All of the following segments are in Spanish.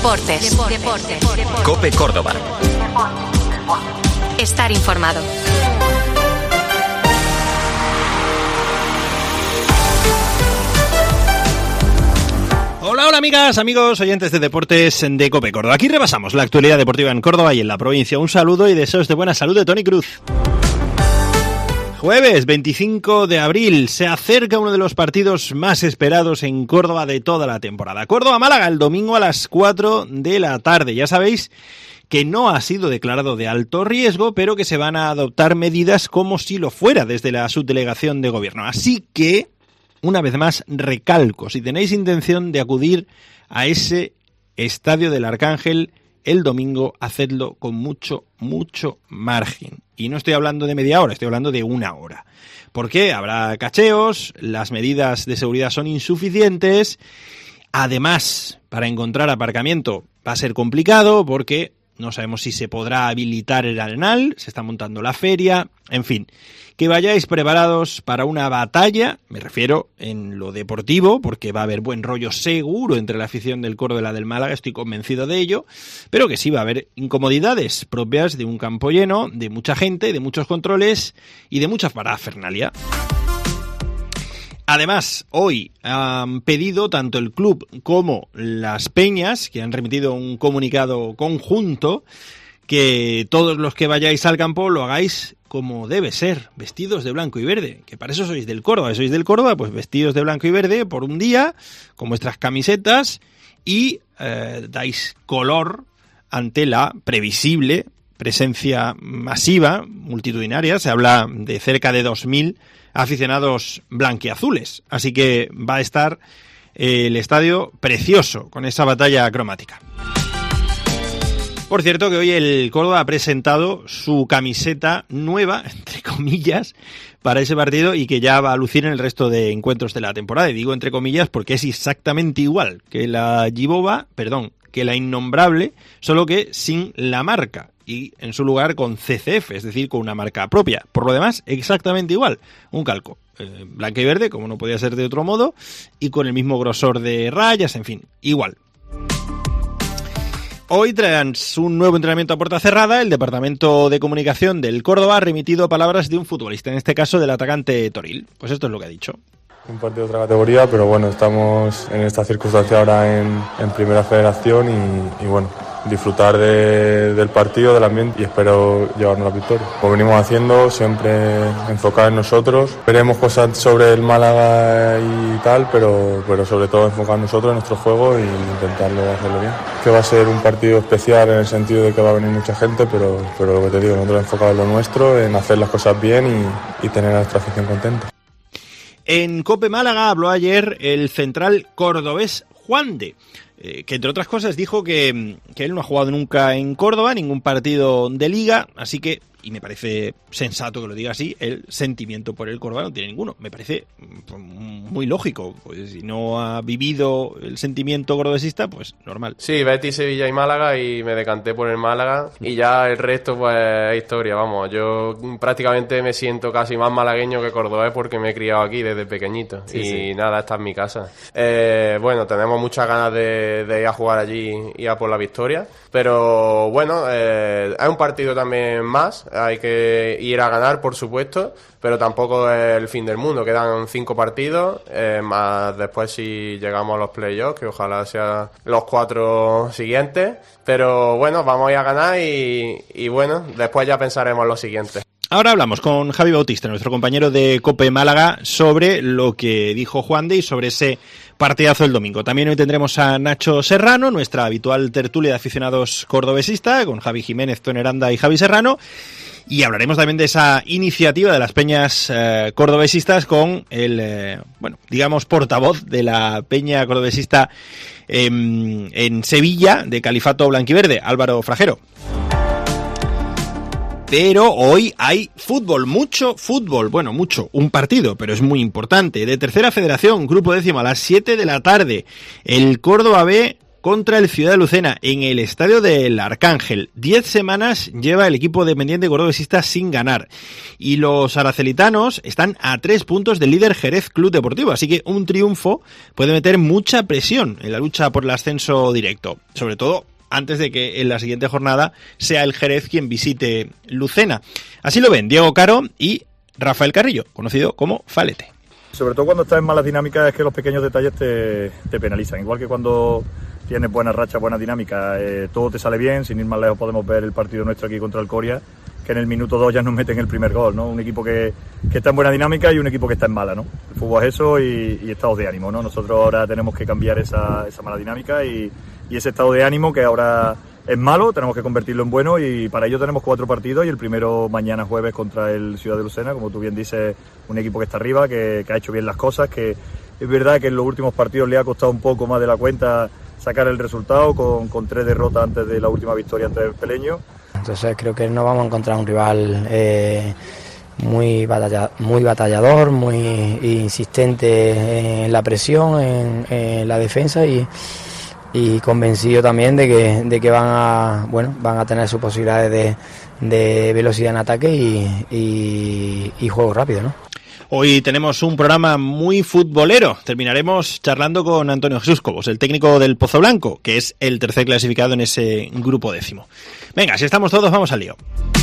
Deportes. COPE Córdoba. Estar informado. Hola amigas, amigos, oyentes de Deportes de COPE Córdoba. Aquí repasamos la actualidad deportiva en Córdoba y en la provincia. Un saludo y deseos de buena salud de Tony Cruz. Jueves 25 de abril, se acerca uno de los partidos más esperados en Córdoba de toda la temporada. Córdoba-Málaga el domingo a las 4 de la tarde. Ya sabéis que no ha sido declarado de alto riesgo, pero que se van a adoptar medidas como si lo fuera desde la subdelegación de gobierno. Así que, una vez más, recalco, si tenéis intención de acudir a ese estadio del Arcángel el domingo, hacedlo con mucho margen. Y no estoy hablando de media hora, estoy hablando de una hora. Porque habrá cacheos, las medidas de seguridad son insuficientes. Además, para encontrar aparcamiento va a ser complicado porque no sabemos si se podrá habilitar el Arenal, se está montando la feria, en fin. Que vayáis preparados para una batalla, me refiero en lo deportivo, porque va a haber buen rollo seguro entre la afición del Córdoba y la del Málaga, estoy convencido de ello, pero que sí va a haber incomodidades propias de un campo lleno, de mucha gente, de muchos controles y de mucha parafernalia. Además, hoy han pedido tanto el club como las peñas, que han remitido un comunicado conjunto, que todos los que vayáis al campo lo hagáis como debe ser, vestidos de blanco y verde, que para eso sois del Córdoba. Si sois del Córdoba, pues vestidos de blanco y verde por un día, con vuestras camisetas, y dais color ante la previsible presencia masiva, multitudinaria. Se habla de cerca de 2.000 aficionados blanquiazules, así que va a estar el estadio precioso con esa batalla cromática. Por cierto que hoy el Córdoba ha presentado su camiseta nueva, entre comillas, para ese partido y que ya va a lucir en el resto de encuentros de la temporada. Y digo entre comillas porque es exactamente igual que la que la innombrable, solo que sin la marca y en su lugar con CCF, es decir, con una marca propia. Por lo demás, exactamente igual, un calco. Blanca y verde, como no podía ser de otro modo, y con el mismo grosor de rayas, en fin, igual. Hoy, tras un nuevo entrenamiento a puerta cerrada, el Departamento de Comunicación del Córdoba ha remitido palabras de un futbolista, en este caso del atacante Toril. Pues esto es lo que ha dicho. Un partido de otra categoría, pero bueno, estamos en esta circunstancia ahora en Primera Federación y bueno, disfrutar del partido, del ambiente y espero llevarnos la victoria. Como venimos haciendo, siempre enfocar en nosotros. Veremos cosas sobre el Málaga y tal, pero sobre todo enfocar en nosotros, en nuestro juego y intentarlo hacerlo bien. Que va a ser un partido especial en el sentido de que va a venir mucha gente, pero lo que te digo, nosotros enfocamos en lo nuestro, en hacer las cosas bien y tener a nuestra afición contenta. En COPE Málaga habló ayer el central cordobés Juan de, que entre otras cosas dijo que él no ha jugado nunca en Córdoba, ningún partido de liga, así que, y me parece sensato que lo diga así, el sentimiento por el Córdoba no tiene ninguno. Me parece muy lógico, pues si no ha vivido el sentimiento cordobesista, pues normal. Sí, Betis, Sevilla y Málaga, y me decanté por el Málaga, y ya el resto pues es historia, vamos. Yo prácticamente me siento casi más malagueño que cordobés porque me he criado aquí desde pequeñito, sí. Nada, esta es mi casa. Bueno, tenemos muchas ganas de ir a jugar allí y a por la victoria, pero bueno, es un partido también más. Hay que ir a ganar, por supuesto, pero tampoco es el fin del mundo. Quedan 5 partidos, más después si llegamos a los playoffs, que ojalá sean los 4 siguientes. Pero bueno, vamos a ir a ganar y bueno, después ya pensaremos en los siguientes. Ahora hablamos con Javi Bautista, nuestro compañero de COPE Málaga, sobre lo que dijo Juan de y sobre ese partidazo del domingo. También hoy tendremos a Nacho Serrano, nuestra habitual tertulia de aficionados cordobesista, con Javi Jiménez, Tony Aranda y Javi Serrano. Y hablaremos también de esa iniciativa de las peñas cordobesistas con el, portavoz de la peña cordobesista en Sevilla, de Califato Blanquiverde, Álvaro Frajero. Pero hoy hay fútbol, mucho, un partido, pero es muy importante. De Tercera Federación, Grupo Décimo, a las 7 de la tarde. El Córdoba B contra el Ciudad de Lucena en el estadio del Arcángel. 10 semanas lleva el equipo dependiente cordobesista sin ganar. Y los aracelitanos están a 3 puntos del líder Jerez Club Deportivo, así que un triunfo puede meter mucha presión en la lucha por el ascenso directo, sobre todo antes de que en la siguiente jornada sea el Jerez quien visite Lucena. Así lo ven Diego Caro y Rafael Carrillo, conocido como Falete. Sobre todo cuando estás en malas dinámicas es que los pequeños detalles te penalizan. Igual que cuando tienes buenas rachas, buena dinámica, todo te sale bien. Sin ir más lejos podemos ver el partido nuestro aquí contra el Coria, que en el minuto 2 ya nos meten el primer gol, ¿no? Un equipo que está en buena dinámica y un equipo que está en mala, ¿no? El fútbol es eso y estados de ánimo, ¿no? Nosotros ahora tenemos que cambiar esa mala dinámica y ese estado de ánimo que ahora es malo, tenemos que convertirlo en bueno y para ello tenemos 4 partidos y el primero mañana jueves contra el Ciudad de Lucena, como tú bien dices, un equipo que está arriba, que ha hecho bien las cosas, que es verdad que en los últimos partidos le ha costado un poco más de la cuenta sacar el resultado con 3 derrotas antes de la última victoria ante el Peleño. Entonces creo que no vamos a encontrar un rival muy batallador, muy insistente en la presión, en la defensa y convencido también de que van a tener sus posibilidades de velocidad en ataque y juego rápido, ¿no? Hoy tenemos un programa muy futbolero. Terminaremos charlando con Antonio Jesús Cobos, el técnico del Pozo Blanco, que es el tercer clasificado en ese grupo 10º. Venga, si estamos todos, vamos al lío.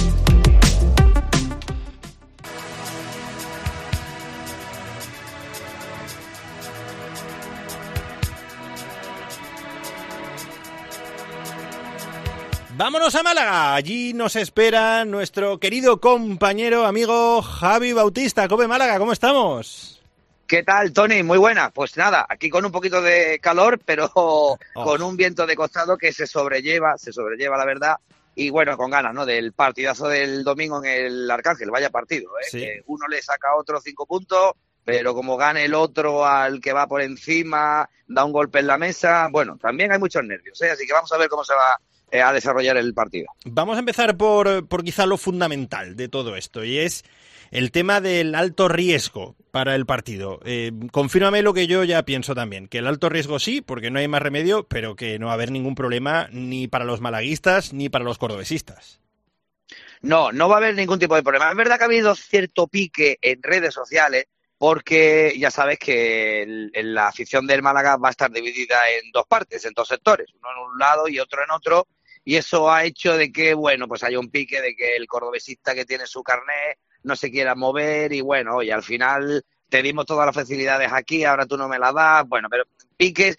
Vámonos a Málaga, allí nos espera nuestro querido compañero, amigo Javi Bautista. Cope Málaga, ¿cómo estamos? ¿Qué tal, Tony? Muy buena. Pues nada, aquí con un poquito de calor, pero con un viento de costado que se sobrelleva la verdad, y bueno, con ganas, ¿no? Del partidazo del domingo en el Arcángel, vaya partido, ¿eh? Sí. Que uno le saca a otro 5 puntos, pero como gane el otro al que va por encima, da un golpe en la mesa, bueno, también hay muchos nervios, ¿eh? Así que vamos a ver cómo se va a desarrollar el partido. Vamos a empezar por quizá lo fundamental de todo esto, y es el tema del alto riesgo para el partido. Confírmame lo que yo ya pienso también, que el alto riesgo sí, porque no hay más remedio, pero que no va a haber ningún problema ni para los malaguistas ni para los cordobesistas. No va a haber ningún tipo de problema. Es verdad que ha habido cierto pique en redes sociales, porque ya sabes que la afición del Málaga va a estar dividida en 2 partes, en 2 sectores, uno en un lado y otro en otro, y eso ha hecho de que, bueno, pues haya un pique de que el cordobesista que tiene su carnet no se quiera mover y, bueno, oye, al final te dimos todas las facilidades aquí, ahora tú no me las das, bueno, pero piques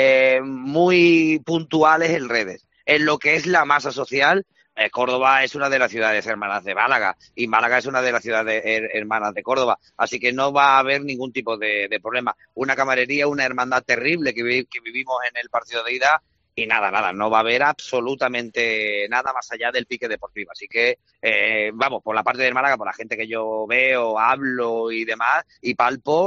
muy puntuales en redes. En lo que es la masa social, Córdoba es una de las ciudades hermanas de Málaga y Málaga es una de las ciudades hermanas de Córdoba, así que no va a haber ningún tipo de problema. Una camarería, una hermandad terrible que vivimos en el partido de ida y nada, no va a haber absolutamente nada más allá del pique deportivo. Así que, vamos, por la parte del Málaga, por la gente que yo veo, hablo y demás, y palpo,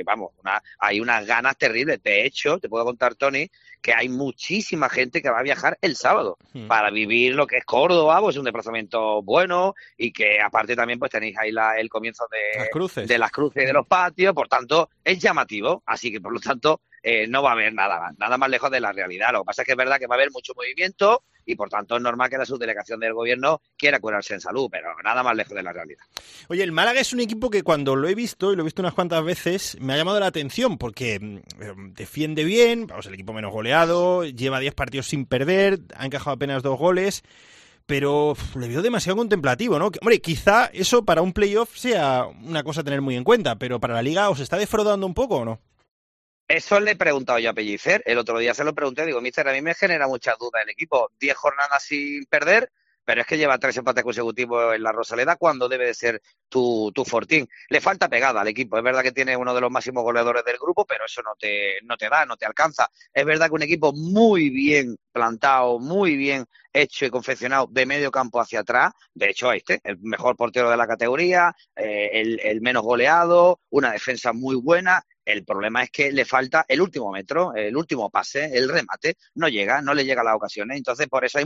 hay unas ganas terribles. De hecho, te puedo contar, Tony, que hay muchísima gente que va a viajar el sábado para vivir lo que es Córdoba, pues un desplazamiento bueno, y que aparte también pues tenéis ahí el comienzo de las cruces y de los patios, por tanto, es llamativo, así que por lo tanto no va a haber nada más lejos de la realidad. Lo que pasa es que es verdad que va a haber mucho movimiento y por tanto es normal que la subdelegación del gobierno quiera curarse en salud, pero nada más lejos de la realidad. Oye, el Málaga es un equipo que cuando lo he visto, y lo he visto unas cuantas veces, me ha llamado la atención porque defiende bien, vamos, el equipo menos goleado, lleva 10 partidos sin perder, ha encajado apenas 2 goles, pero le veo demasiado contemplativo, ¿no? Hombre, quizá eso para un playoff sea una cosa a tener muy en cuenta, pero para la Liga, ¿os está defraudando un poco o no? Eso le he preguntado yo a Pellicer, el otro día se lo pregunté, digo, míster, a mí me genera muchas dudas el equipo, 10 jornadas sin perder, pero es que lleva 3 empates consecutivos en la Rosaleda cuando debe de ser tu fortín. Le falta pegada al equipo, es verdad que tiene uno de los máximos goleadores del grupo, pero eso no te alcanza. Es verdad que un equipo muy bien plantado, muy bien hecho y confeccionado de medio campo hacia atrás, de hecho el mejor portero de la categoría, el menos goleado, una defensa muy buena. El problema es que le falta el último metro, el último pase, el remate, no le llega las ocasiones, entonces por eso hay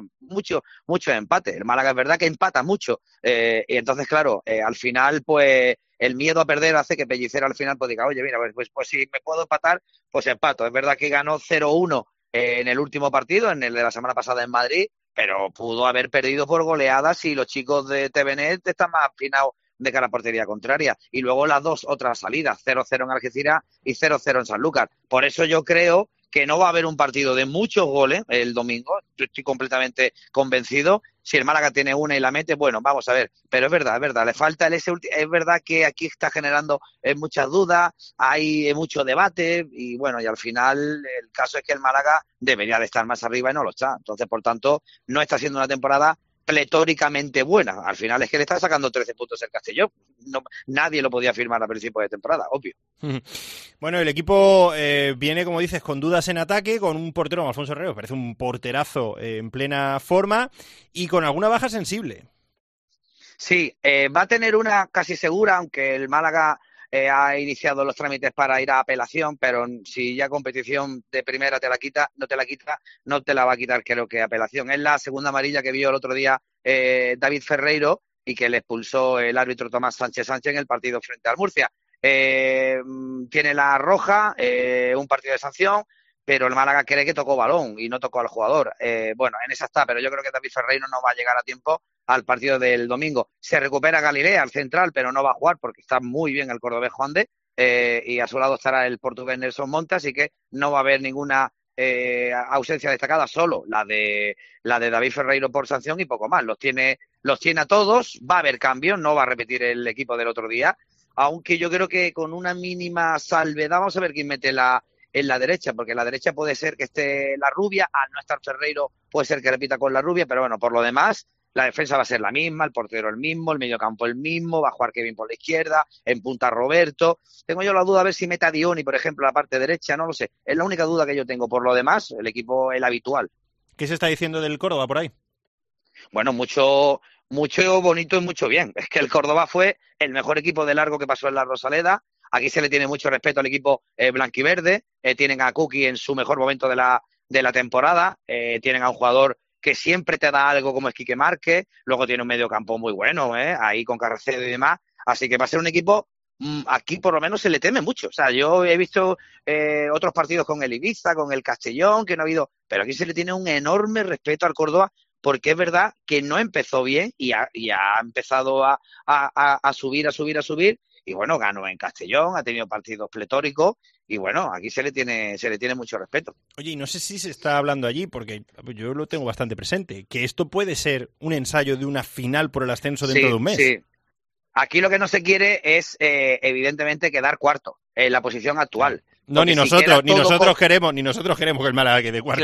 muchos empates. El Málaga es verdad que empata mucho, y entonces claro, al final pues el miedo a perder hace que Pellicer al final pues diga, oye mira, pues si me puedo empatar, pues empato. Es verdad que ganó 0-1 en el último partido, en el de la semana pasada en Madrid, pero pudo haber perdido por goleadas si los chicos de TVNet están más afinados de cara a portería contraria. Y luego las dos otras salidas, 0-0 en Algeciras y 0-0 en Sanlúcar. Por eso yo creo que no va a haber un partido de muchos goles el domingo. Yo estoy completamente convencido. Si el Málaga tiene una y la mete, bueno, vamos a ver. Pero es verdad, le falta es verdad que aquí está generando muchas dudas, hay mucho debate y bueno, y al final el caso es que el Málaga debería de estar más arriba y no lo está. Entonces, por tanto, no está siendo una temporada pletóricamente buena. Al final es que le está sacando 13 puntos el Castellón. No, nadie lo podía firmar a principio de temporada, obvio. Bueno, el equipo viene, como dices, con dudas en ataque, con un portero como Alfonso Herrero, parece un porterazo en plena forma y con alguna baja sensible. Sí, va a tener una casi segura, aunque el Málaga ha iniciado los trámites para ir a apelación, pero si ya competición de primera te la quita, no te la va a quitar, creo que apelación. Es la segunda amarilla que vio el otro día David Ferreiro y que le expulsó el árbitro Tomás Sánchez en el partido frente al Murcia. Tiene la roja, un partido de sanción, pero el Málaga cree que tocó balón y no tocó al jugador. Bueno, en esa está, pero yo creo que David Ferreiro no va a llegar a tiempo al partido del domingo. Se recupera Galilea, al central, pero no va a jugar porque está muy bien el cordobés Juan de, y a su lado estará el portugués Nelson Monte, así que no va a haber ninguna ausencia destacada, solo la de David Ferreiro por sanción y poco más. Los tiene a todos, va a haber cambios, no va a repetir el equipo del otro día, aunque yo creo que con una mínima salvedad, vamos a ver quién mete en la derecha, porque en la derecha puede ser que esté la Rubia, al no estar Ferreiro puede ser que repita con la Rubia, pero bueno, por lo demás la defensa va a ser la misma, el portero el mismo, el mediocampo el mismo, va a jugar Kevin por la izquierda, en punta Roberto. Tengo yo la duda a ver si mete a Dioni, por ejemplo, la parte derecha, no lo sé. Es la única duda que yo tengo. Por lo demás, el equipo es el habitual. ¿Qué se está diciendo del Córdoba por ahí? Bueno, mucho bonito y mucho bien. Es que el Córdoba fue el mejor equipo de largo que pasó en la Rosaleda. Aquí se le tiene mucho respeto al equipo blanquiverde. Tienen a Kuki en su mejor momento de la temporada. Tienen a un jugador que siempre te da algo como es Quique Márquez. Luego tiene un medio campo muy bueno, ahí con Carracedo y demás. Así que va a ser un equipo, aquí por lo menos se le teme mucho. O sea, yo he visto otros partidos con el Ibiza, con el Castellón, que no ha habido... Pero aquí se le tiene un enorme respeto al Córdoba, porque es verdad que no empezó bien y ha empezado a subir. Y bueno, ganó en Castellón, ha tenido partidos pletóricos y bueno, aquí se le tiene mucho respeto. Oye, y no sé si se está hablando allí, porque yo lo tengo bastante presente, que esto puede ser un ensayo de una final por el ascenso dentro de un mes. Sí. Aquí lo que no se quiere es, evidentemente, quedar cuarto en la posición actual. No, ni nosotros queremos que el Málaga quede cuarto.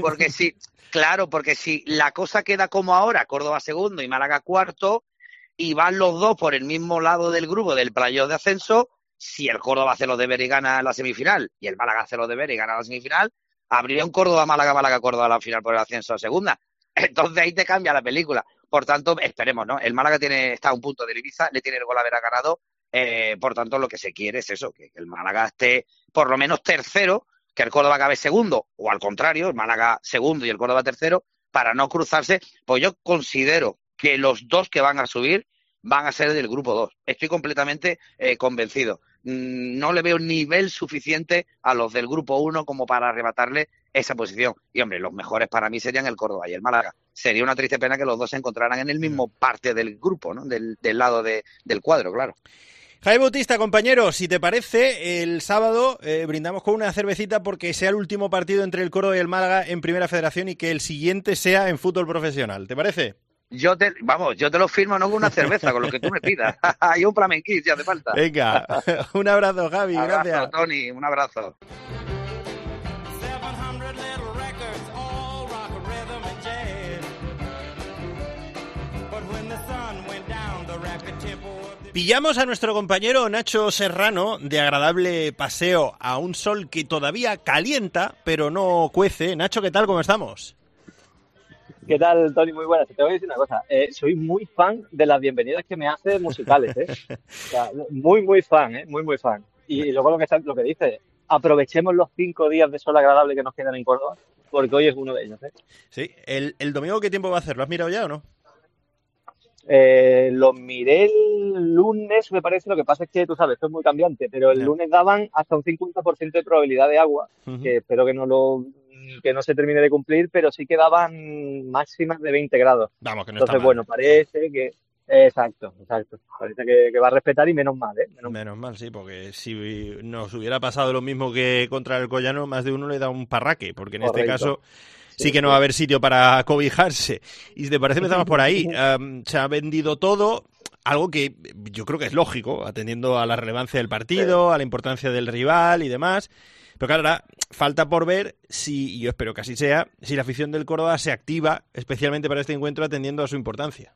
Claro, porque si la cosa queda como ahora, Córdoba segundo y Málaga cuarto, y van los dos por el mismo lado del grupo del playoff de ascenso, si el Córdoba hace los deberes y gana la semifinal, y el Málaga hace los deberes y gana la semifinal, habría un Córdoba-Málaga-Córdoba a la final por el ascenso a segunda. Entonces ahí te cambia la película. Por tanto, esperemos, ¿no? El Málaga está a un punto del Ibiza, le tiene el gol haber ganado, por tanto lo que se quiere es eso, que el Málaga esté por lo menos tercero, que el Córdoba acabe segundo, o al contrario, el Málaga segundo y el Córdoba tercero, para no cruzarse. Pues yo considero que los dos que van a subir van a ser del grupo 2. Estoy completamente convencido. No le veo nivel suficiente a los del grupo 1 como para arrebatarle esa posición. Y hombre, los mejores para mí serían el Córdoba y el Málaga. Sería una triste pena que los dos se encontraran en el mismo parte del grupo, ¿no? Del lado del cuadro, claro. Jaime Bautista, compañero, si te parece, el sábado brindamos con una cervecita porque sea el último partido entre el Córdoba y el Málaga en Primera Federación y que el siguiente sea en fútbol profesional. ¿Te parece? Yo te lo firmo, no con una cerveza, con lo que tú me pidas. Y un flamenquín, si hace falta. Venga, un abrazo, Javi, gracias. Un abrazo, Tony, un abrazo. Pillamos a nuestro compañero Nacho Serrano de agradable paseo a un sol que todavía calienta, pero no cuece. Nacho, ¿qué tal? ¿Cómo estamos? ¿Qué tal, Tony? Muy buenas. Te voy a decir una cosa. Soy muy fan de las bienvenidas que me hace musicales, O sea, muy fan, Muy fan. Y luego lo que dice, aprovechemos los 5 días de sol agradable que nos quedan en Córdoba, porque hoy es uno de ellos, Sí. ¿El domingo qué tiempo va a hacer? ¿Lo has mirado ya o no? Lo miré el lunes, me parece. Lo que pasa es que, tú sabes, esto es muy cambiante, pero el lunes daban hasta un 50% de probabilidad de agua, que espero que no que no se termine de cumplir, pero sí que daban máximas de 20 grados. Vamos, que no Entonces, está mal. bueno, parece que... Exacto. Parece que va a respetar y menos mal, ¿eh? Menos mal, sí, porque si nos hubiera pasado lo mismo que contra el Collano, más de uno le da un parraque, porque en este Correcto. caso sí que no va a haber sitio para cobijarse. Y si te parece, empezamos por ahí. Se ha vendido todo, algo que yo creo que es lógico, atendiendo a la relevancia del partido, a la importancia del rival y demás. Pero claro, ahora falta por ver si, y yo espero que así sea, si la afición del Córdoba se activa especialmente para este encuentro atendiendo a su importancia.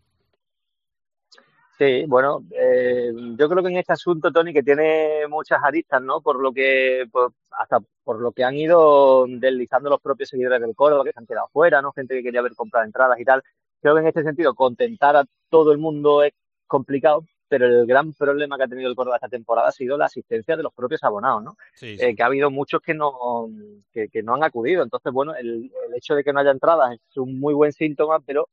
Sí, bueno, yo creo que en este asunto, Tony, que tiene muchas aristas, ¿no? Hasta por lo que han ido deslizando los propios seguidores del Córdoba, que se han quedado fuera, ¿no? Gente que quería haber comprado entradas y tal. Creo que en este sentido, contentar a todo el mundo es complicado, pero el gran problema que ha tenido el Córdoba esta temporada ha sido la asistencia de los propios abonados, ¿no? Sí, sí. Que ha habido muchos que no han acudido. Entonces, bueno, el hecho de que no haya entradas es un muy buen síntoma, pero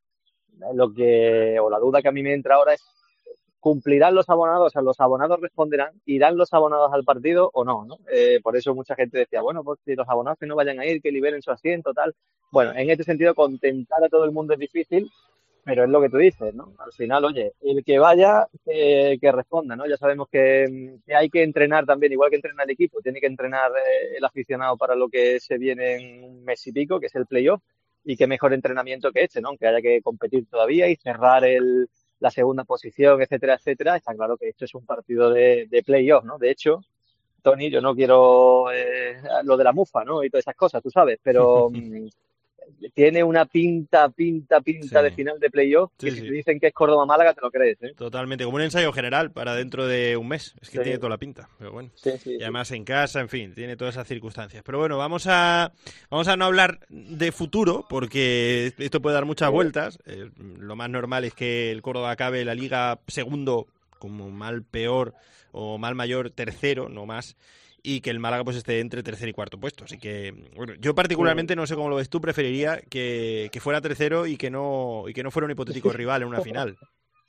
la duda que a mí me entra ahora es, ¿cumplirán los abonados? O sea, ¿los abonados responderán? ¿Irán los abonados al partido o no? ¿No? Por eso mucha gente decía, bueno, pues si los abonados que no vayan a ir, que liberen su asiento, tal. Bueno, en este sentido, contentar a todo el mundo es difícil, pero es lo que tú dices, ¿no? Al final, oye, el que vaya, que responda, ¿no? Ya sabemos que hay que entrenar también, igual que entrena el equipo, tiene que entrenar el aficionado para lo que se viene en un mes y pico, que es el playoff, y qué mejor entrenamiento que este, ¿no? Aunque haya que competir todavía y cerrar la segunda posición, etcétera, etcétera. Está claro que esto es un partido de playoff, ¿no? De hecho, Tony, yo no quiero lo de la mufa, ¿no? Y todas esas cosas, tú sabes, pero tiene una pinta Sí. de final de playoff que Sí, si sí. te dicen que es Córdoba-Málaga te lo crees, ¿eh? Totalmente, como un ensayo general para dentro de un mes. Es que Sí. tiene toda la pinta, pero bueno. Sí, Y además en casa, en fin, tiene todas esas circunstancias. Pero bueno, vamos a no hablar de futuro, porque esto puede dar muchas vueltas. Lo más normal es que el Córdoba acabe la Liga segundo, como mal peor, o mal mayor tercero, no más, y que el Málaga pues esté entre tercer y cuarto puesto. Así que, bueno, yo particularmente, no sé cómo lo ves tú, preferiría que fuera tercero y que no fuera un hipotético rival en una final.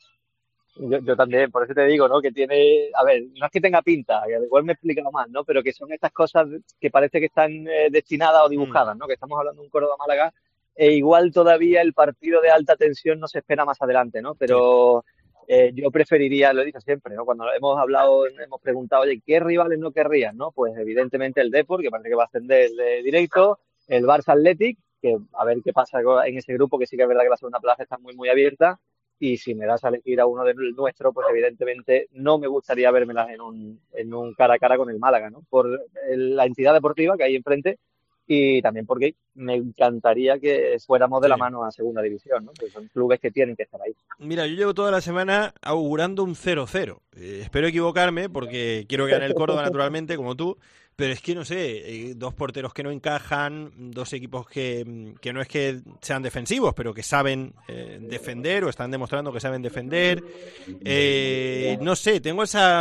Yo también, por eso te digo, ¿no? Que tiene, a ver, no es que tenga pinta, que igual me he explicado mal, ¿no? Pero que son estas cosas que parece que están destinadas o dibujadas, ¿no? Que estamos hablando de un Córdoba-Málaga e igual todavía el partido de alta tensión no se espera más adelante, ¿no? Pero yo preferiría, lo he dicho siempre, ¿no? Cuando hemos hablado, hemos preguntado, oye, ¿qué rivales no querrías, no? Pues evidentemente el Depor, que parece que va a ascender directo, el Barça Athletic, que a ver qué pasa en ese grupo, que sí que es verdad que la segunda plaza está muy, muy abierta. Y si me das a elegir a uno del nuestro, pues evidentemente no me gustaría vérmelas en un cara a cara con el Málaga, ¿no? Por la entidad deportiva que hay enfrente y también porque me encantaría que fuéramos de la mano a segunda división, ¿no? Que son clubes que tienen que estar ahí. Mira, yo llevo toda la semana augurando un 0-0. Espero equivocarme porque quiero que gane el Córdoba naturalmente, como tú, pero es que no sé, dos porteros que no encajan, dos equipos que no es que sean defensivos, pero que saben defender o están demostrando que saben defender. No sé, tengo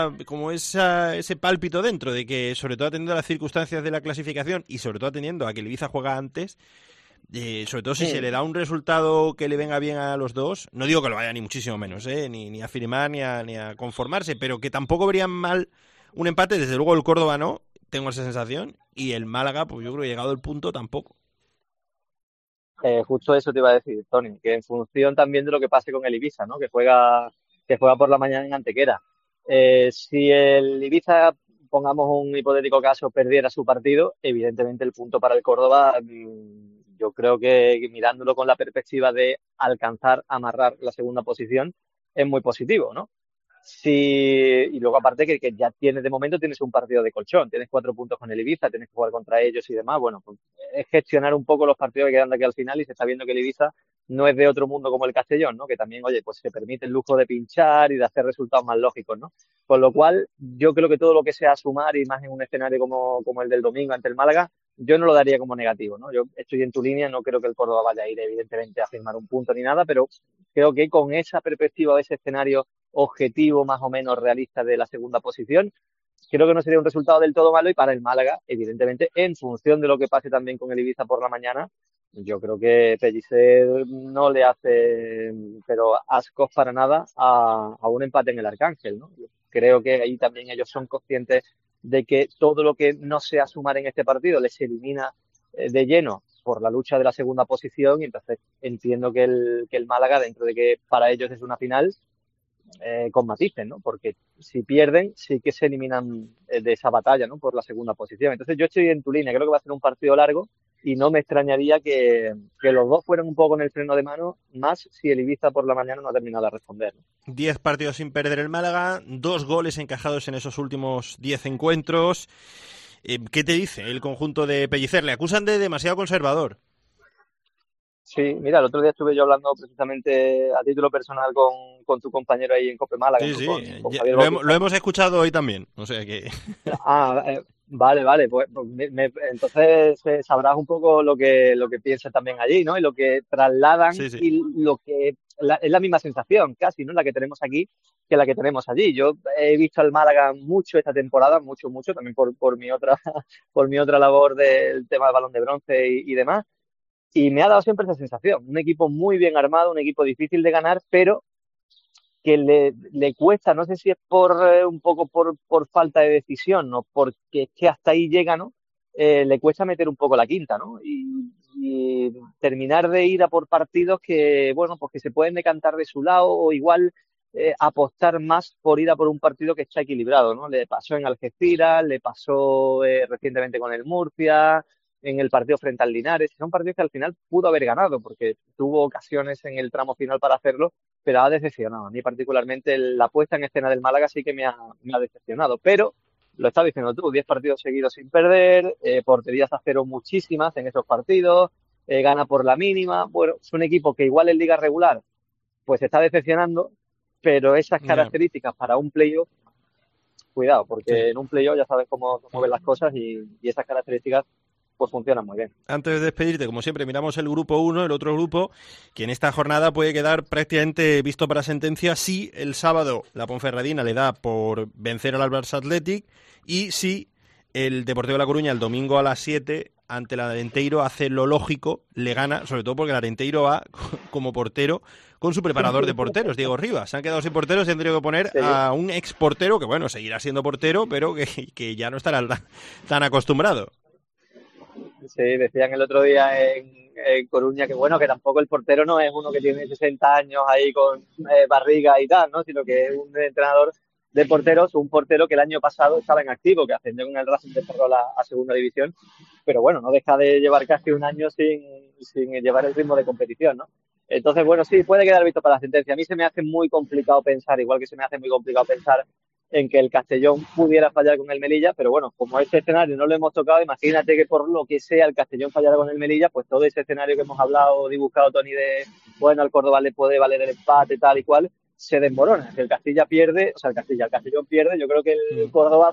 ese pálpito dentro de que, sobre todo atendiendo a las circunstancias de la clasificación y sobre todo atendiendo a que el Ibiza juega antes, sobre todo si se le da un resultado que le venga bien a los dos, no digo que lo vaya ni muchísimo menos, ni a firmar ni a conformarse, pero que tampoco verían mal un empate. Desde luego el Córdoba no, tengo esa sensación, y el Málaga, pues yo creo que llegado el punto tampoco. Justo eso te iba a decir, Tony, que en función también de lo que pase con el Ibiza, ¿no? Que juega por la mañana en Antequera. Si el Ibiza, pongamos un hipotético caso, perdiera su partido, evidentemente el punto para el Córdoba, yo creo que mirándolo con la perspectiva de alcanzar, amarrar la segunda posición, es muy positivo, ¿no? Y luego aparte que ya de momento tienes un partido de colchón, tienes 4 puntos con el Ibiza, tienes que jugar contra ellos y demás, bueno, pues es gestionar un poco los partidos que quedan de aquí al final y se está viendo que el Ibiza no es de otro mundo como el Castellón, ¿no? Que también, oye, pues se permite el lujo de pinchar y de hacer resultados más lógicos, ¿no? Con lo cual, yo creo que todo lo que sea sumar y más en un escenario como el del domingo ante el Málaga, yo no lo daría como negativo, ¿no? Yo estoy en tu línea, no creo que el Córdoba vaya a ir evidentemente a firmar un punto ni nada, pero creo que con esa perspectiva, ese escenario objetivo más o menos realista de la segunda posición, creo que no sería un resultado del todo malo, y para el Málaga, evidentemente, en función de lo que pase también con el Ibiza por la mañana, yo creo que Pellicer no le hace, pero ascos para nada a un empate en el Arcángel, ¿no? Yo creo que ahí también ellos son conscientes de que todo lo que no sea sumar en este partido les elimina de lleno por la lucha de la segunda posición, y entonces entiendo que el Málaga, dentro de que para ellos es una final, con matices, ¿no? Porque si pierden, sí que se eliminan de esa batalla, ¿no? Por la segunda posición. Entonces yo estoy en tu línea, creo que va a ser un partido largo y no me extrañaría que los dos fueran un poco con el freno de mano, más si el Ibiza por la mañana no ha terminado de responder, ¿no? 10 partidos sin perder el Málaga, 2 goles encajados en esos últimos 10 encuentros. ¿Qué te dice el conjunto de Pellicer? Le acusan de demasiado conservador. Sí, mira, el otro día estuve yo hablando precisamente a título personal con tu compañero ahí en Cope Málaga. Sí, con Javier lo hemos escuchado hoy también, o sea que... Vale, pues entonces sabrás un poco lo que piensan también allí, ¿no? Y lo que trasladan, sí. Y lo que es la misma sensación casi, ¿no? La que tenemos aquí que la que tenemos allí. Yo he visto al Málaga mucho esta temporada, mucho, también por mi otra labor del tema del Balón de Bronce y demás. Y me ha dado siempre esa sensación. Un equipo muy bien armado, un equipo difícil de ganar, pero que le cuesta, no sé si es un poco por falta de decisión, ¿no? Porque es que hasta ahí llega, ¿no? Le cuesta meter un poco la quinta, ¿no? Y terminar de ir a por partidos que, bueno, pues que se pueden decantar de su lado, o igual apostar más por ir a por un partido que está equilibrado, ¿no? Le pasó en Algeciras, le pasó recientemente con el Murcia, en el partido frente al Linares. Son partidos que al final pudo haber ganado, porque tuvo ocasiones en el tramo final para hacerlo, pero ha decepcionado. A mí particularmente la puesta en escena del Málaga sí que me ha decepcionado, pero lo estás diciendo tú, 10 partidos seguidos sin perder, porterías a cero muchísimas en esos partidos, gana por la mínima. Bueno, es un equipo que igual en liga regular pues está decepcionando, pero esas características para un playoff, cuidado, porque en un playoff ya sabes cómo ven las cosas, y esas características pues funcionan muy bien. Antes de despedirte, como siempre, miramos el grupo 1, el otro grupo, que en esta jornada puede quedar prácticamente visto para sentencia si el sábado la Ponferradina le da por vencer al Albars Athletic, y si el Deportivo de La Coruña el domingo a las 7 ante el Arenteiro hace lo lógico, le gana, sobre todo porque el Arenteiro va como portero con su preparador de porteros, Diego Rivas. Se han quedado sin porteros y han tenido que poner a un ex portero que, bueno, seguirá siendo portero, pero que ya no estará tan acostumbrado. Sí, decían el otro día en Coruña que, bueno, que tampoco el portero no es uno que tiene 60 años ahí con barriga y tal, ¿no? Sino que es un entrenador de porteros, un portero que el año pasado estaba en activo, que ascendió con el Racing de Ferrol a segunda división, pero bueno, no deja de llevar casi un año sin llevar el ritmo de competición, ¿no? Entonces, bueno, sí, puede quedar visto para la sentencia. A mí se me hace muy complicado pensar, igual que se me hace muy complicado pensar en que el Castellón pudiera fallar con el Melilla, pero bueno, como ese escenario no lo hemos tocado, imagínate que por lo que sea el Castellón fallara con el Melilla, pues todo ese escenario que hemos hablado, dibujado, Tony, de, bueno, al Córdoba le puede valer el empate, tal y cual, se desmorona. Si el Castilla pierde, o sea, el Castellón pierde, yo creo que el Córdoba,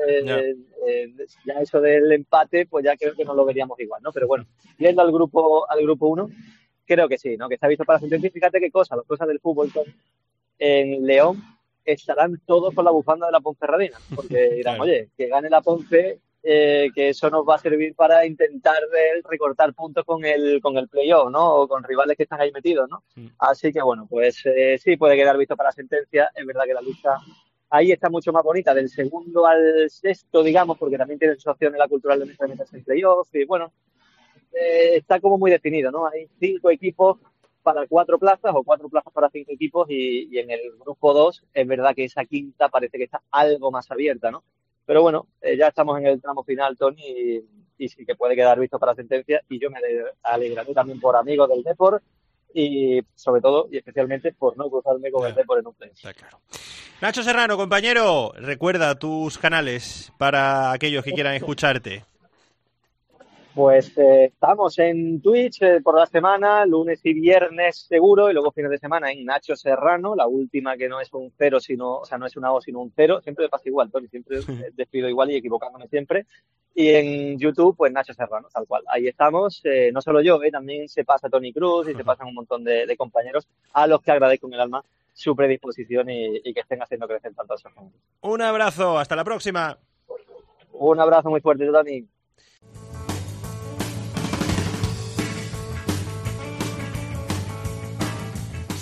ya eso del empate, pues ya creo que no lo veríamos igual, ¿no? Pero bueno, yendo al grupo 1, creo que sí, ¿no? Que está visto para la sentencia. Fíjate qué cosa, las cosas del fútbol en León estarán todos con la bufanda de la Ponferradina, porque dirán, claro, oye, que gane la Ponce, que eso nos va a servir para intentar recortar puntos con el playoff, ¿no? O con rivales que están ahí metidos, ¿no? Sí. Así que bueno, pues sí puede quedar visto para sentencia. Es verdad que la lucha ahí está mucho más bonita, del segundo al sexto, digamos, porque también tiene su opción en la Cultural de meterse en playoff, y bueno, está como muy definido, ¿no? Hay 5 equipos para 4 plazas o 4 plazas para 5 equipos, y en el grupo 2 es verdad que esa quinta parece que está algo más abierta, ¿no? Pero bueno, ya estamos en el tramo final, Tony, y sí que puede quedar visto para sentencia, y yo me alegraré también por amigos del Depor, y sobre todo y especialmente por no cruzarme con el Depor en un play. Está claro. Nacho Serrano, compañero, recuerda tus canales para aquellos que quieran escucharte. Pues estamos en Twitch por la semana, lunes y viernes seguro, y luego fines de semana en Nacho Serrano, la última que no es un 0, sino, o sea, no es una O sino un 0, siempre me pasa igual, Tony, siempre despido igual y equivocándome siempre. Y en YouTube, pues Nacho Serrano, tal cual. Ahí estamos, no solo yo, también se pasa Tony Cruz y se pasan un montón de compañeros a los que agradezco en el alma su predisposición y que estén haciendo crecer tanto a esos jóvenes. Un abrazo, hasta la próxima. Un abrazo muy fuerte, Tony.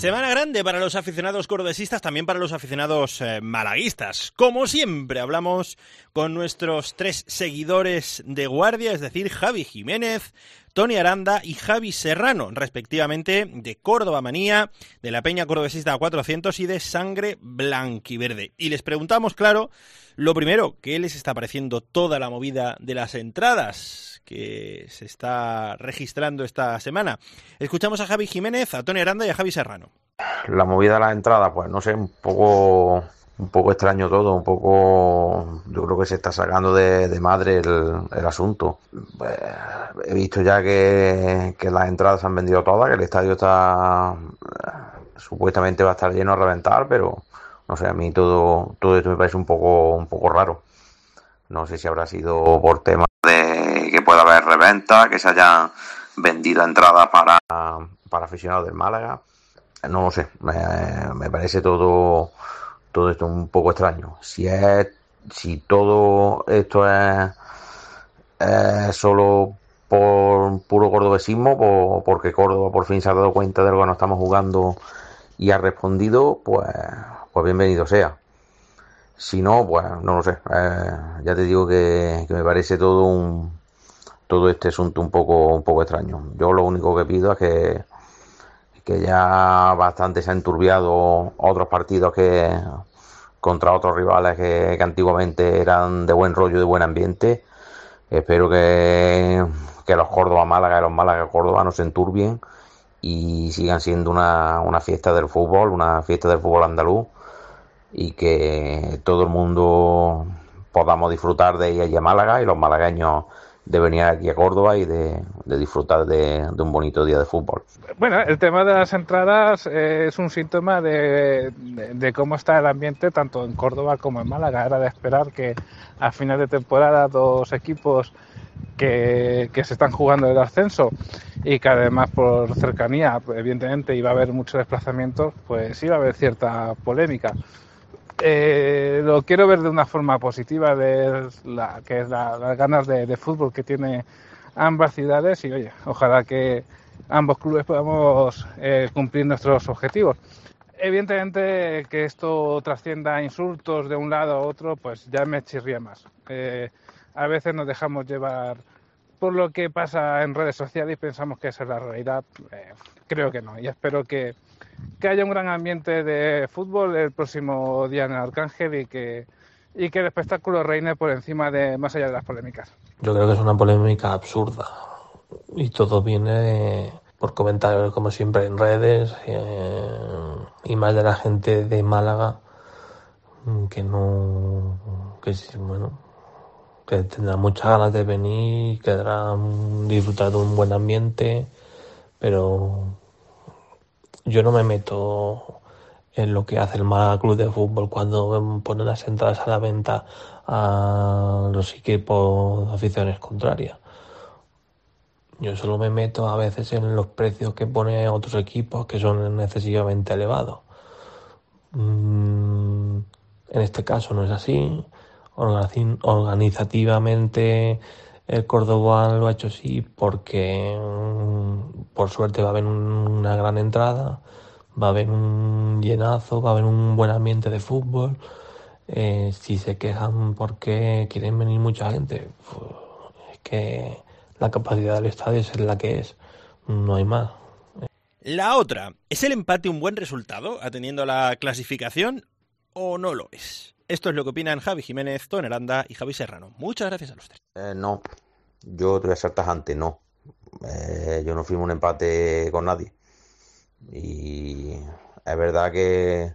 Semana grande para los aficionados cordobesistas, también para los aficionados malaguistas. Como siempre, hablamos con nuestros 3 seguidores de guardia, es decir, Javi Jiménez, Tony Aranda y Javi Serrano, respectivamente, de Córdoba Manía, de la Peña Cordobesista 400 y de Sangre Blanquiverde. Y les preguntamos, claro, lo primero, ¿qué les está pareciendo toda la movida de las entradas que se está registrando esta semana? Escuchamos a Javi Jiménez, a Tony Aranda y a Javi Serrano. La movida de las entradas, pues no sé, un poco extraño todo, un poco, yo creo que se está sacando de madre el asunto. Pues, he visto ya que las entradas se han vendido todas, que el estadio está supuestamente va a estar lleno a reventar, pero no sé, a mí todo esto me parece un poco raro. No sé si habrá sido por temas de que pueda haber reventa, que se hayan vendido entradas para aficionados del Málaga. No lo sé, me parece todo esto un poco extraño. Si todo esto es solo por puro cordobesismo, porque Córdoba por fin se ha dado cuenta de lo que nos estamos jugando y ha respondido, pues bienvenido sea. Si no, pues no lo sé. Ya te digo que me parece todo este asunto un poco extraño. Yo lo único que pido es que ya bastante se han enturbiado otros partidos que contra otros rivales que antiguamente eran de buen rollo, de buen ambiente. Espero que los Córdoba-Málaga y los Málaga-Córdoba no se enturbien y sigan siendo una fiesta del fútbol, una fiesta del fútbol andaluz, y que todo el mundo podamos disfrutar de ir allí a Málaga y los malagueños de venir aquí a Córdoba y de disfrutar de un bonito día de fútbol. Bueno, el tema de las entradas es un síntoma de cómo está el ambiente tanto en Córdoba como en Málaga. Era de esperar que a final de temporada 2 equipos que se están jugando el ascenso y que además por cercanía, evidentemente iba a haber muchos desplazamientos, pues iba a haber cierta polémica. Lo quiero ver de una forma positiva, las ganas de fútbol que tiene ambas ciudades y oye, ojalá que ambos clubes podamos cumplir nuestros objetivos. Evidentemente que esto trascienda a insultos de un lado a otro, pues ya me chirría más. A veces nos dejamos llevar por lo que pasa en redes sociales y pensamos que esa es la realidad. Creo que no, y espero que haya un gran ambiente de fútbol el próximo día en el Arcángel y que el espectáculo reine por encima de más allá de las polémicas. Yo creo que es una polémica absurda y todo viene por comentarios como siempre en redes y más de la gente de Málaga que tendrá muchas ganas de venir, querrán disfrutar de un buen ambiente, pero yo no me meto en lo que hace el Málaga Club de Fútbol cuando pone las entradas a la venta a los equipos de aficiones contrarias. Yo solo me meto a veces en los precios que pone otros equipos que son excesivamente elevados. En este caso no es así. Organizativamente el Córdoba lo ha hecho así porque por suerte va a haber una gran entrada, va a haber un llenazo, va a haber un buen ambiente de fútbol. Si se quejan porque quieren venir mucha gente, pues es que la capacidad del estadio es la que es, no hay más. La otra, ¿es el empate un buen resultado atendiendo a la clasificación o no lo es? Esto es lo que opinan Javi Jiménez, Tony Aranda y Javi Serrano. Muchas gracias a los 3. No, yo te voy a ser tajante, no. Yo no firmo un empate con nadie. Y es verdad que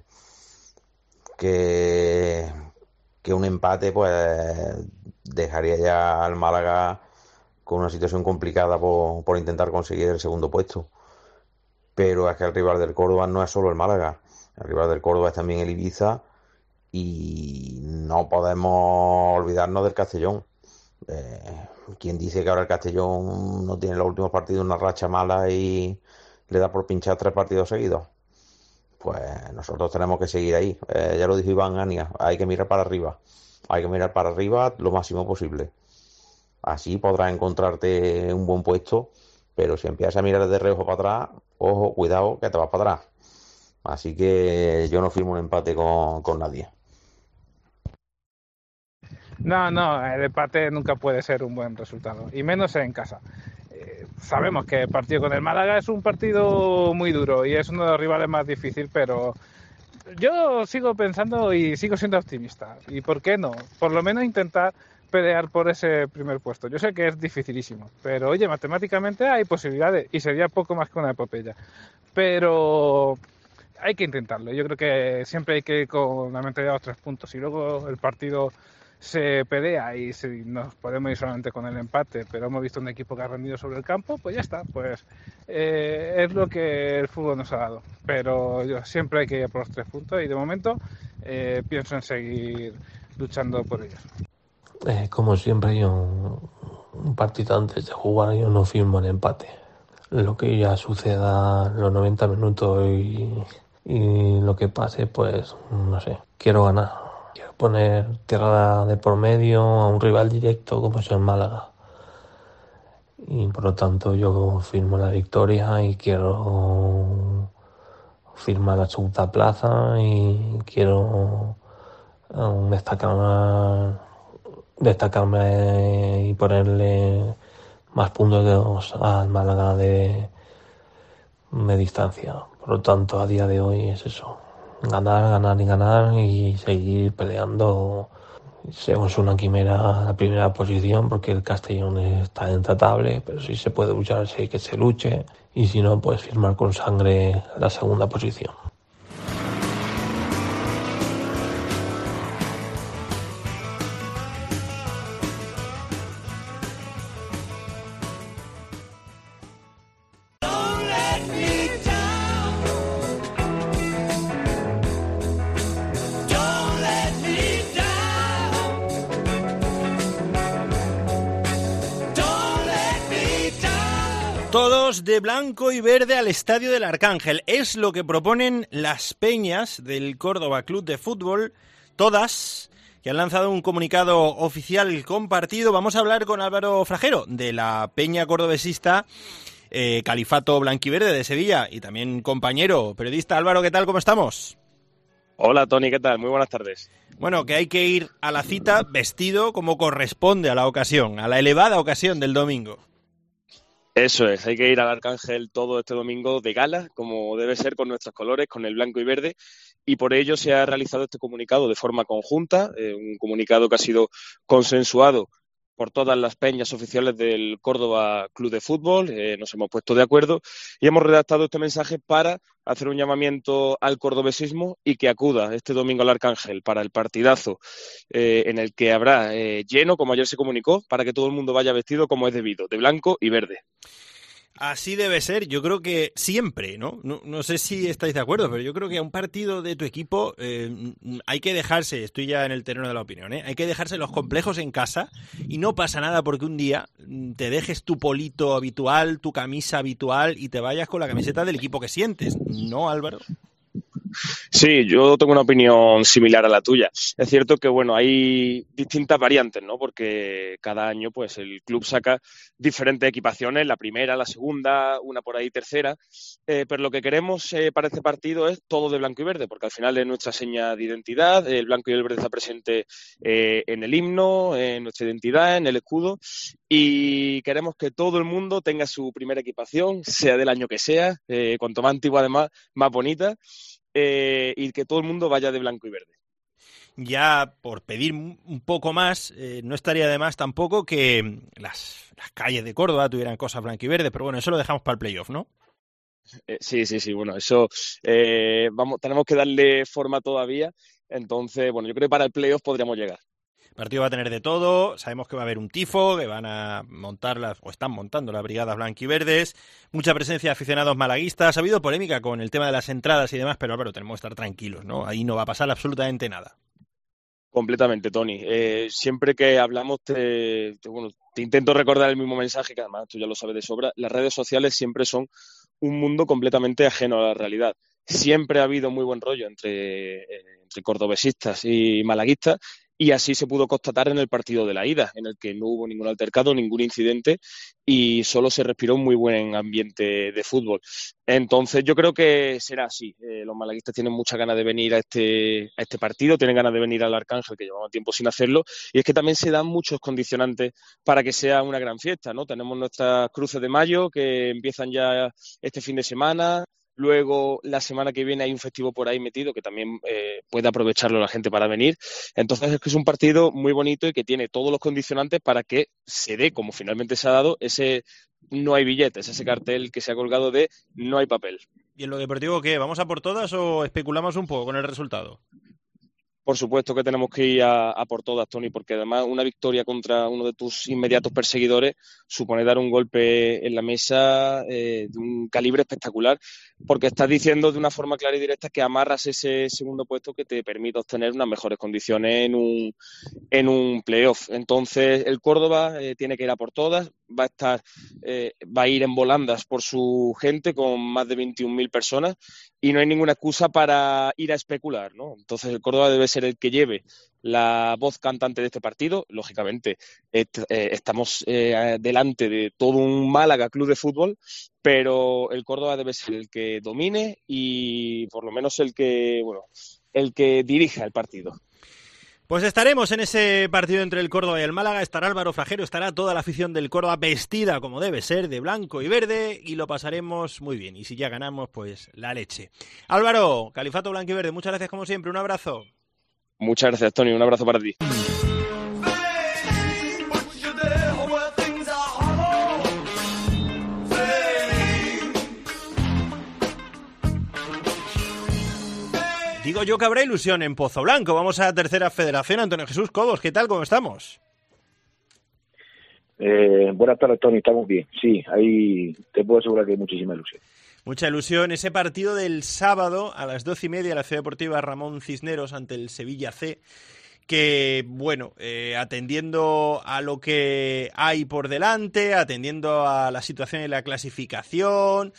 un empate pues dejaría ya al Málaga con una situación complicada por intentar conseguir el segundo puesto. Pero es que el rival del Córdoba no es solo el Málaga. El rival del Córdoba es también el Ibiza. Y no podemos olvidarnos del Castellón. ¿Quién dice que ahora el Castellón no tiene en los últimos partidos una racha mala y le da por pinchar 3 partidos seguidos? Pues nosotros tenemos que seguir ahí. Ya lo dijo Iván Ania, hay que mirar para arriba. Hay que mirar para arriba lo máximo posible. Así podrás encontrarte un buen puesto, pero si empiezas a mirar de reojo para atrás, ojo, cuidado, que te vas para atrás. Así que yo no firmo un empate con nadie. No, el empate nunca puede ser un buen resultado, y menos en casa. Sabemos que el partido con el Málaga es un partido muy duro y es uno de los rivales más difíciles, pero yo sigo pensando y sigo siendo optimista. ¿Y por qué no? Por lo menos intentar pelear por ese primer puesto. Yo sé que es dificilísimo, pero oye, matemáticamente hay posibilidades y sería poco más que una epopeya. Pero hay que intentarlo. Yo creo que siempre hay que ir con la mentalidad de los 3 puntos y luego el partido se pelea y si nos podemos ir solamente con el empate, pero hemos visto un equipo que ha rendido sobre el campo, pues ya está, pues es lo que el fútbol nos ha dado. Pero yo siempre hay que ir por los 3 puntos y de momento pienso en seguir luchando por ellos. Como siempre, yo un partido antes de jugar yo no firmo el empate. Lo que ya suceda en los 90 minutos y lo que pase, pues no sé, quiero ganar. Quiero poner tierra de por medio a un rival directo como es el Málaga. Y por lo tanto yo firmo la victoria y quiero firmar la segunda plaza y quiero destacarme y ponerle más puntos al Málaga de distancia. Por lo tanto, a día de hoy es eso. Ganar y seguir peleando. Somos una quimera a la primera posición porque el Castellón está intratable, pero si se puede luchar, sí que se luche. Y si no, pues firmar con sangre la segunda posición. Todos de blanco y verde al Estadio del Arcángel. Es lo que proponen las peñas del Córdoba Club de Fútbol, todas, que han lanzado un comunicado oficial compartido. Vamos a hablar con Álvaro Frajero, de la peña cordobesista Califato Blanquiverde de Sevilla, y también compañero periodista. Álvaro, ¿qué tal? ¿Cómo estamos? Hola, Tony, ¿qué tal? Muy buenas tardes. Bueno, que hay que ir a la cita vestido como corresponde a la ocasión, a la elevada ocasión del domingo. Eso es, hay que ir al Arcángel todo este domingo de gala, como debe ser, con nuestros colores, con el blanco y verde, y por ello se ha realizado este comunicado de forma conjunta, un comunicado que ha sido consensuado por todas las peñas oficiales del Córdoba Club de Fútbol. Nos hemos puesto de acuerdo y hemos redactado este mensaje para hacer un llamamiento al cordobesismo y que acuda este domingo al Arcángel para el partidazo en el que habrá lleno, como ayer se comunicó, para que todo el mundo vaya vestido como es debido, de blanco y verde. Así debe ser, yo creo que siempre, ¿no? No sé si estáis de acuerdo, pero yo creo que a un partido de tu equipo hay que dejarse, estoy ya en el terreno de la opinión, hay que dejarse los complejos en casa y no pasa nada porque un día te dejes tu polito habitual, tu camisa habitual y te vayas con la camiseta del equipo que sientes, ¿no, Álvaro? Sí, yo tengo una opinión similar a la tuya. Es cierto que, bueno, hay distintas variantes, ¿no? Porque cada año, pues, el club saca diferentes equipaciones, la primera, la segunda, una por ahí tercera, pero lo que queremos para este partido es todo de blanco y verde, porque al final es nuestra seña de identidad, el blanco y el verde está presente en el himno, en nuestra identidad, en el escudo, y queremos que todo el mundo tenga su primera equipación, sea del año que sea, cuanto más antigua además, más bonita, y que todo el mundo vaya de blanco y verde. Ya por pedir un poco más, no estaría de más tampoco que las calles de Córdoba tuvieran cosas blanco y verde, pero bueno, eso lo dejamos para el playoff, ¿no? Sí, bueno, eso tenemos que darle forma todavía, entonces, bueno, yo creo que para el playoff podríamos llegar. El partido va a tener de todo, sabemos que va a haber un tifo, que van a montar están montando las brigadas blanquiverdes, mucha presencia de aficionados malaguistas, ha habido polémica con el tema de las entradas y demás, pero Álvaro, tenemos que estar tranquilos, ¿no? Ahí no va a pasar absolutamente nada. Completamente, Tony. Siempre que hablamos te intento recordar el mismo mensaje, que además tú ya lo sabes de sobra. Las redes sociales siempre son un mundo completamente ajeno a la realidad. Siempre ha habido muy buen rollo entre cordobesistas y malaguistas, y así se pudo constatar en el partido de la ida, en el que no hubo ningún altercado, ningún incidente y solo se respiró un muy buen ambiente de fútbol. Entonces yo creo que será así. Los malaguistas tienen muchas ganas de venir a este partido, tienen ganas de venir al Arcángel, que llevamos tiempo sin hacerlo, y es que también se dan muchos condicionantes para que sea una gran fiesta, ¿no? Tenemos nuestras cruces de mayo que empiezan ya este fin de semana. Luego, la semana que viene hay un festivo por ahí metido que también puede aprovecharlo la gente para venir. Entonces, es que es un partido muy bonito y que tiene todos los condicionantes para que se dé, como finalmente se ha dado, ese no hay billetes, ese cartel que se ha colgado de no hay papel. ¿Y en lo deportivo qué? ¿Vamos a por todas o especulamos un poco con el resultado? Por supuesto que tenemos que ir a por todas, Tony, porque además una victoria contra uno de tus inmediatos perseguidores supone dar un golpe en la mesa de un calibre espectacular, porque estás diciendo de una forma clara y directa que amarras ese segundo puesto que te permite obtener unas mejores condiciones en un playoff. Entonces el Córdoba tiene que ir a por todas, va a ir en volandas por su gente con más de 21.000 personas y no hay ninguna excusa para ir a especular, ¿no? Entonces el Córdoba debe ser el que lleve la voz cantante de este partido. Lógicamente estamos delante de todo un Málaga club de fútbol, pero el Córdoba debe ser el que domine y por lo menos el que dirija el partido. Pues estaremos en ese partido entre el Córdoba y el Málaga, estará Álvaro Frajero, estará toda la afición del Córdoba vestida como debe ser, de blanco y verde, y lo pasaremos muy bien. Y si ya ganamos, pues la leche. Álvaro, Califato blanco y verde, muchas gracias como siempre, un abrazo. Muchas gracias, Tony, un abrazo para ti. Digo yo que habrá ilusión en Pozo Blanco. Vamos a la tercera federación. Antonio Jesús Cobos, ¿qué tal? ¿Cómo estamos? Buenas tardes, Tony. Estamos bien. Sí, ahí te puedo asegurar que hay muchísima ilusión. Mucha ilusión. Ese partido del sábado a las 12:30 en la Ciudad Deportiva Ramón Cisneros ante el Sevilla C, que, bueno, atendiendo a lo que hay por delante, atendiendo a la situación en la clasificación,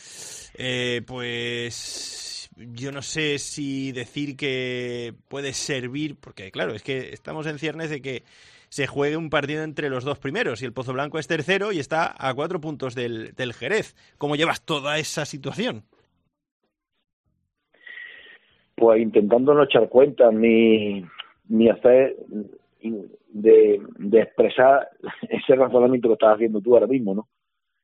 pues yo no sé si decir que puede servir, porque claro, es que estamos en ciernes de que se juegue un partido entre los dos primeros y el Pozo Blanco es tercero y está a 4 puntos del Jerez. ¿Cómo llevas toda esa situación? Pues intentando no echar cuenta ni hacer de expresar ese razonamiento que estás haciendo tú ahora mismo, ¿no?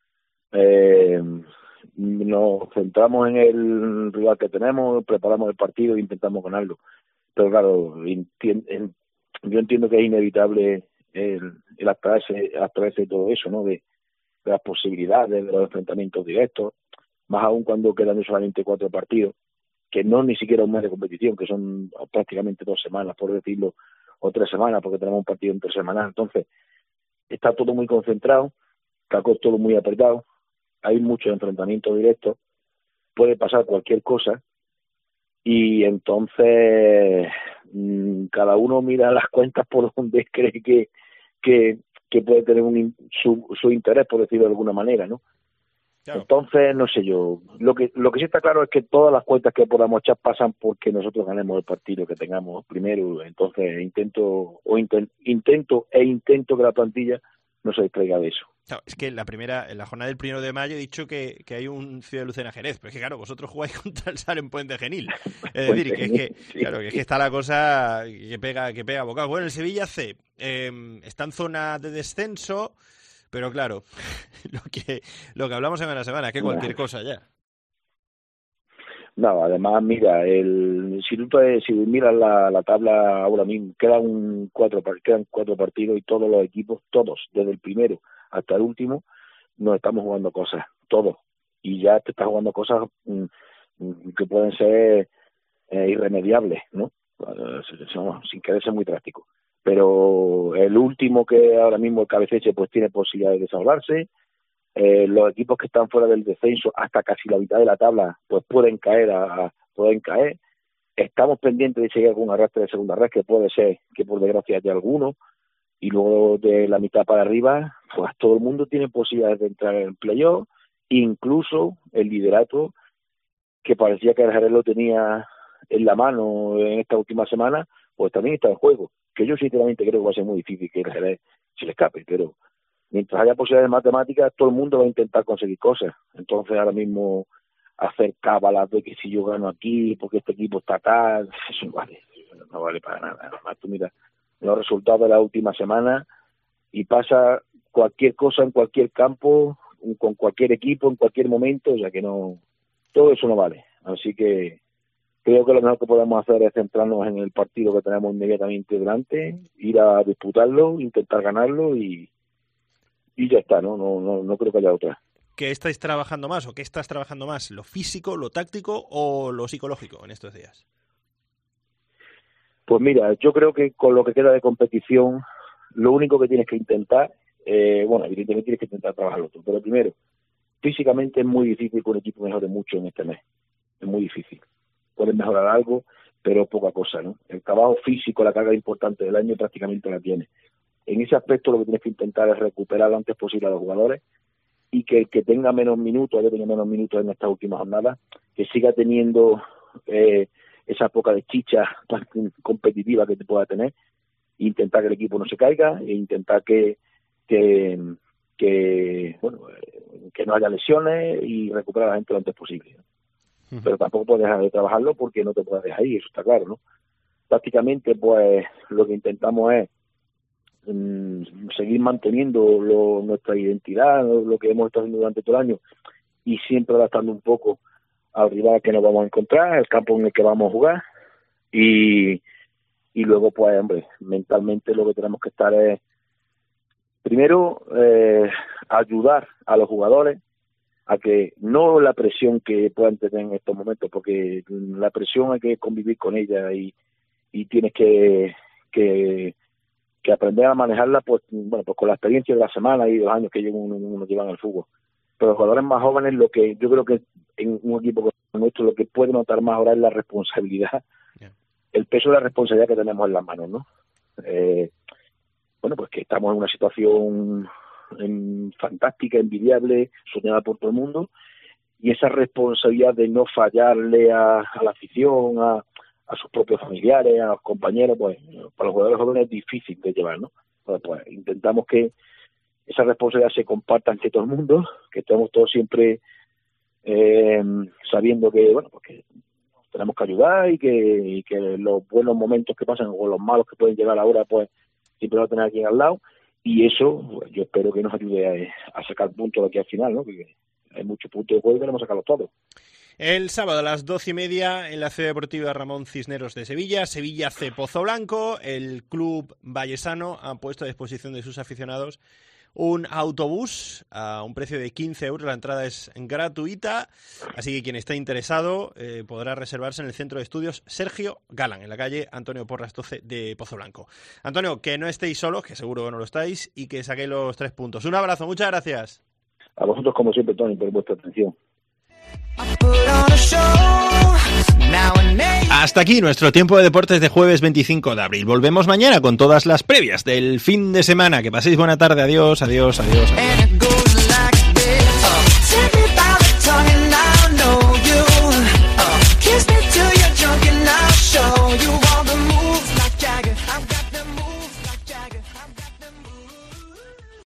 Nos centramos en el rival que tenemos, preparamos el partido e intentamos ganarlo. Pero claro, yo entiendo que es inevitable el abstraerse de todo eso, ¿no? De las posibilidades, de los enfrentamientos directos, más aún cuando quedan solamente 4 partidos, que no ni siquiera un mes de competición, que son prácticamente 2 semanas, por decirlo, o 3 semanas, porque tenemos un partido en 3 semanas. Entonces, está todo muy concentrado, está todo muy apretado, hay muchos enfrentamientos directos, puede pasar cualquier cosa, y entonces cada uno mira las cuentas por donde cree que puede tener su interés, por decirlo de alguna manera, ¿no? Claro. Entonces, no sé yo, lo que sí está claro es que todas las cuentas que podamos echar pasan porque nosotros ganemos el partido que tengamos primero. Entonces intento que la plantilla no se distraiga de eso. Claro, es que en la jornada del 1 de mayo he dicho que hay un Ciudad de Lucena Jerez, pero es que claro, vosotros jugáis contra el Sar en Puente Genil. Es decir, que está la cosa que pega bocado. Bueno, el Sevilla C está en zona de descenso, pero claro, lo que hablamos semana a semana, que cualquier cosa ya. No, además, mira, si miras la tabla ahora mismo, quedan 4 partidos y todos los equipos, todos, desde el primero hasta el último, nos estamos jugando cosas, todos. Y ya te estás jugando cosas que pueden ser irremediables, ¿no? Sin querer ser muy drástico. Pero el último, que ahora mismo el Cabeceche, pues tiene posibilidades de desahogarse. Los equipos que están fuera del descenso, hasta casi la mitad de la tabla, pues pueden caer. Estamos pendientes de si hay algún arrastre de segunda red, que puede ser que por desgracia haya alguno. Y luego de la mitad para arriba, pues todo el mundo tiene posibilidades de entrar en el playoff, incluso el liderato, que parecía que el Jerez lo tenía en la mano en esta última semana, pues también está en juego. que yo sinceramente creo que va a ser muy difícil que el Jerez se le escape, pero mientras haya posibilidades de matemáticas, todo el mundo va a intentar conseguir cosas. Entonces ahora mismo hacer cábalas de que si yo gano aquí, porque este equipo está tal, eso no vale para nada. Además, tú mira los resultados de la última semana y pasa cualquier cosa en cualquier campo, con cualquier equipo, en cualquier momento, o sea que no, todo eso no vale. Así que creo que lo mejor que podemos hacer es centrarnos en el partido que tenemos inmediatamente delante, ir a disputarlo, intentar ganarlo y ya está, no creo que haya otra. ¿Qué estáis trabajando más o qué estás trabajando más? ¿Lo físico, lo táctico o lo psicológico en estos días? Pues mira, yo creo que con lo que queda de competición, lo único que tienes que intentar, evidentemente tienes que intentar trabajarlo tú, pero primero, físicamente es muy difícil que un equipo mejore mucho en este mes, es muy difícil. Puedes mejorar algo, pero poca cosa, ¿no? El trabajo físico, la carga importante del año prácticamente la tiene. En ese aspecto lo que tienes que intentar es recuperar lo antes posible a los jugadores y que el que tenga menos minutos, en estas últimas jornadas, que siga teniendo esa poca de chicha tan competitiva que te pueda tener, intentar que el equipo no se caiga e intentar que no haya lesiones y recuperar a la gente lo antes posible, ¿no? Pero tampoco puedes dejar de trabajarlo porque no te puedes dejar ir, eso está claro, ¿no? Prácticamente, pues, lo que intentamos es seguir manteniendo nuestra identidad, lo que hemos estado haciendo durante todo el año y siempre adaptando un poco al rival que nos vamos a encontrar, el campo en el que vamos a jugar y luego, pues, hombre, mentalmente lo que tenemos que estar es primero ayudar a los jugadores a que no la presión que puedan tener en estos momentos, porque la presión hay que convivir con ella y tienes que aprender a manejarla, pues con la experiencia de la semana y de los años que uno llevan al fútbol. Pero los jugadores más jóvenes, lo que yo creo que en un equipo como nuestro lo que puede notar más ahora es la responsabilidad, el peso de la responsabilidad que tenemos en las manos, ¿no? Pues que estamos en una situación fantástica, envidiable, soñada por todo el mundo, y esa responsabilidad de no fallarle a la afición, a sus propios familiares, a los compañeros, pues para los jugadores jóvenes es difícil de llevar, ¿no? Pues intentamos que esa responsabilidad se comparta entre todo el mundo, que estemos todos siempre sabiendo que, que tenemos que ayudar y que los buenos momentos que pasan o los malos que pueden llegar ahora, pues siempre va a tener aquí al lado. Y eso, pues, yo espero que nos ayude a sacar puntos de aquí al final, ¿no? Porque hay muchos puntos de juego y queremos sacarlos todos. El sábado a las 12:30 en la Ciudad Deportiva Ramón Cisneros de Sevilla, Sevilla C. Pozo Blanco, el club vallesano ha puesto a disposición de sus aficionados un autobús a un precio de 15 euros, la entrada es gratuita, así que quien esté interesado podrá reservarse en el Centro de Estudios Sergio Galán, en la calle Antonio Porras 12 de Pozo Blanco. Antonio, que no estéis solos, que seguro que no lo estáis, y que saquéis los 3 puntos. Un abrazo, muchas gracias. A vosotros, como siempre, Tony, por vuestra atención. Hasta aquí nuestro tiempo de deportes de jueves 25 de abril. Volvemos mañana con todas las previas del fin de semana. Que paséis buena tarde. Adiós, adiós, adiós, adiós.